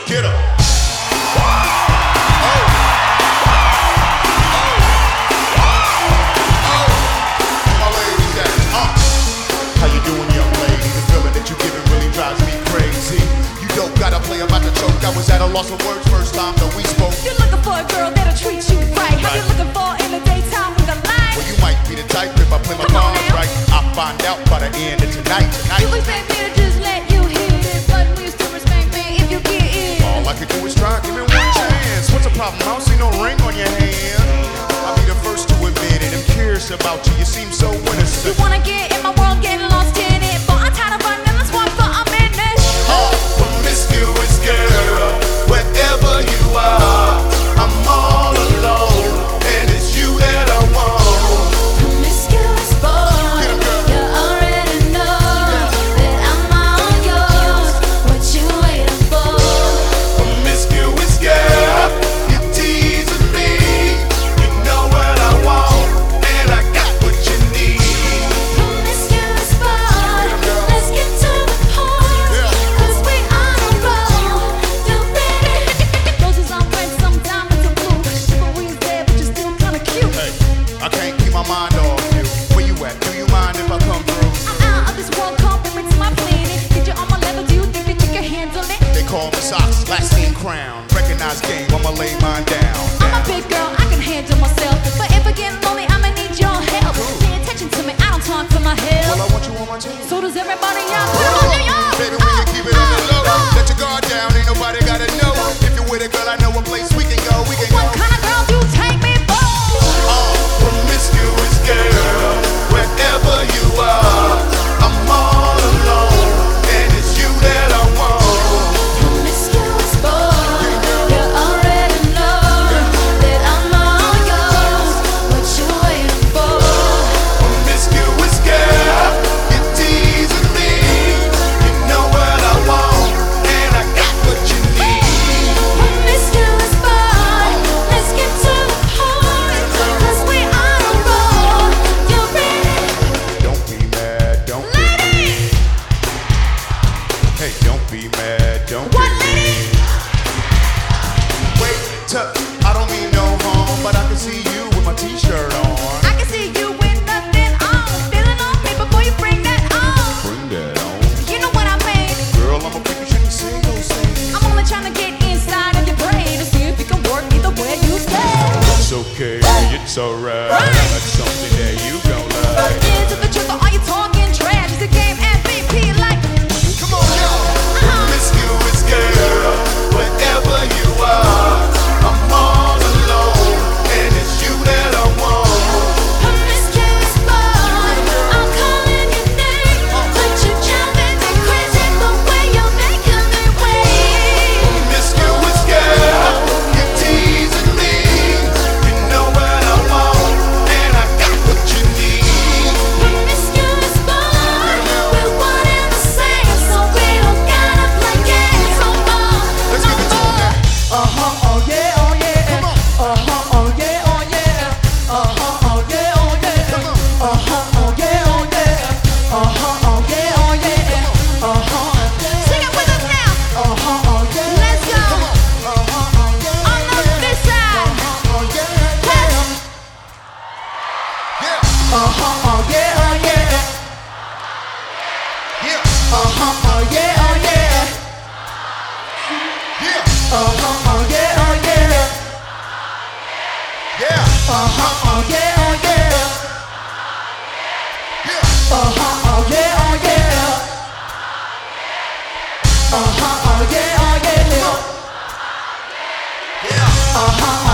Get up. How you doing, young lady? The feeling that you giving really drives me crazy. You don't gotta play about the choke. I was at a loss of words first time that we spoke. You're looking for a girl that'll treat you right. How you looking for in the daytime with a light? Well, you might be the type if I play my cards right. I'll find out by the end of tonight. You expect me to just let you hit it, but will you still respect me if you get it? All I could do is try, give me one chance. What's the problem? I don't see no ring on your hand. I'll be the first to admit it. I'm curious about you. You seem so innocent. You wanna get in my world, get lost in it, but I'm tired of running. Let's walk for a minute. Promiscuous girl, wherever you are, I'm all alone, and it's you that I want. Promiscuous boy, you already know that I'm all yours. What you waiting for? Promiscuous girl, you're teasing me. You know what I want, and I got what you need. Promiscuous boy, let's get to the point, 'cause we on a roll. You ready? Roses on red, some diamonds are blue. Chivalry's there, but you're still kinda cute. Hey, I can't keep my mind off you. Where you at? Do you mind if I come through? I'm out of this world, compliments my planet. Get you on my level, do you think that you can handle it? They call me Socks, last name Crown. Recognize game, I'ma lay mine down. I'm a big girl, I can handle myself. But if I get lonely, I'ma need your help. Pay attention to me, I don't talk for my Well, help. I want you on my team. So does everybody else. Put 'em on New York. Baby, when you keep it on the low, let your guard down, ain't nobody gotta know. If you're with a girl, I know a place we can go, we can What go. kind of girl do you take me for? Promiscuous girl, wherever you are, I'm all alone, and it's you that I want. Promiscuous boy, you already know that I'm all yours. What you waiting for? Promiscuous girl, you're teasing me. You know what I want, and I got what you need. Promiscuous boy, let's get to the point, 'cause we on a roll. You ready? Don't be mad, don't be mean. Hey, don't be mad, don't be What, mean. Wait, I don't mean no harm, but I can see you with my t-shirt on. I can see you with nothing on. Feeling on me before you bring that on. Bring that on. You know what I mean? Girl, I'm a freak, you shouldn't say those things. I'm only trying to get inside of your brain to see if you can work either way you say. It's okay, it's alright. Right. That's something that you gon' like. Into the truth, or are you talking trash? It's a game MVP like. Come on, y'all. Promiscuous girl, wherever you are, I'm all alone, and it's you that I want. Promiscuous boy, I'm calling your name, but you driving me crazy the way you're making me wait. Promiscuous girl, you're teasing me. You know what I want, and I got what you need. Promiscuous boy, we're one and the same, so we don't gotta play games no more. Let's give it to 'em now. Oh yeah, oh yeah. Come on. Oh yeah, oh yeah. Oh yeah, oh yeah. Come on. Oh yeah, oh yeah. Oh yeah, oh yeah. Sing it with us now. Oh yeah. Let's go. On this side. Let's. Yeah, Oh yeah, oh yeah. yeah, Oh yeah, oh yeah. yeah, Oh yeah, oh yeah. yeah, Oh yeah, oh yeah. yeah. Oh yeah, oh yeah. Oh yeah, oh yeah. Yeah. Oh